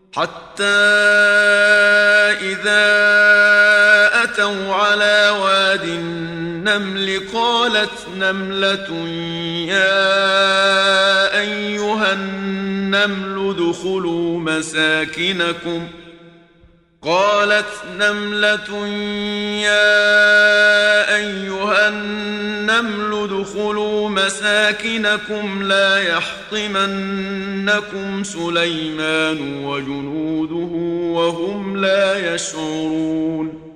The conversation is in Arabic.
حتى إذا أتوا على واد النمل قالت نملة يا أيها النمل ادخلوا مساكنكم لا يحطمنكم سليمان وجنوده وهم لا يشعرون